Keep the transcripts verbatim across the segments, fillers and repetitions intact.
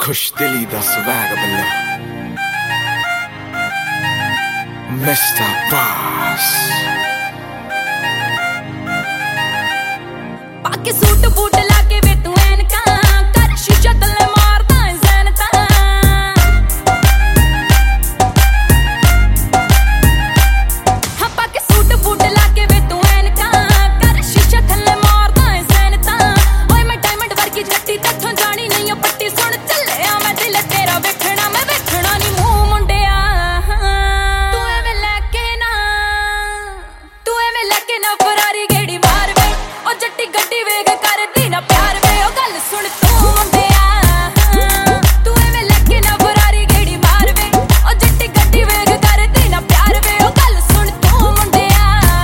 खुश दिली दा स्वैग बल्लो मिस्टर बॉस पाके सूट बूट लाके वे तू ऐनका कर शीशा तले मारदा है ज़ैनता हाँ पाके सूट बूट लाके वे तू ऐनका कर शीशा तले मारदा है ज़ैनता ओए मैं डायमंड वर्गी जट्टी तथों जानी नहीं ओ पट्टी सुन चले आ मैं दिल तेरा वेखना मैं वेखना नहीं मुंह मुंडिया तू एवें लेके ना तू एवें लेके ना फरारी गेड़ी मार वे ओ जट्टी गड्डी वेग करदी ना प्यार वे ओ गल सुन तू मुंडिया तू एवें लेके ना फरारी गेड़ी मार वे ओ जट्टी गड्डी वेग करदी ना प्यार वे ओ गल सुन तू मुंडिया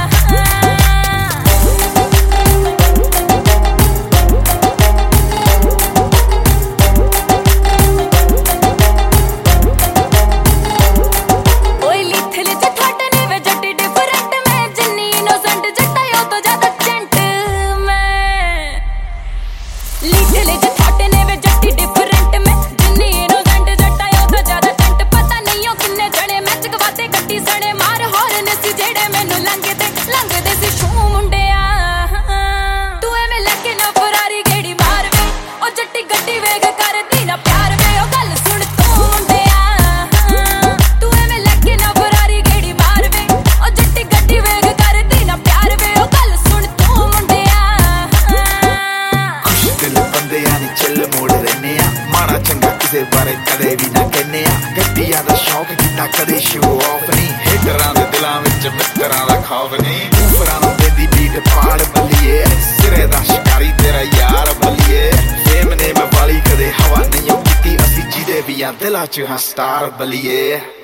ओए लिथले जे थोड़े ने वे जट्टी डिफरेंट मैं जिन्नी इनोसेंट जट्टा यो तो ज्यादा जेंट मैं लिथले जे थोड़े ने वे जट्टी डिफरेंट मैं जिन्नी इनोसेंट जट्टा यो तो ज्यादा जेंट पता नहीं ओ किन्ने जणे मैच गवाते गड्डी सणे मार हॉर्न सी जेड़े मैनू लंघदे लंघदे सी शू मुंडिया तू एवें लेके ना फरारी गेड़ी मार वे ओ जट्टी गड्डी वेग करदी ना प्यार वे ओ गल सुन तू मुंडिया तू एवें लेके ना फरारी गेड़ी मार वे ओ जट्टी गड्डी वेग करदी ना प्यार वे ओ गल सुन तू मुंडिया खुश दिल बंदे यानी चिल मोड़ रहने आ माड़ा चंगा किसे बारे कदे भी ना कहने आ गड्डियां दा शौक किता कदे शो ऑफ नहीं हिटरां दे दिलां विच मित्तरां दा खौफ नहीं ऊपरां नु देदी बीट पाड़ बल्लिए सिरे दा शिकारी तेरा यार बल्लिए फेम ने मैं वाली कदे हवा नहीं कीती असी जिदे भी आ दिलां च हां स्टार बल्लिए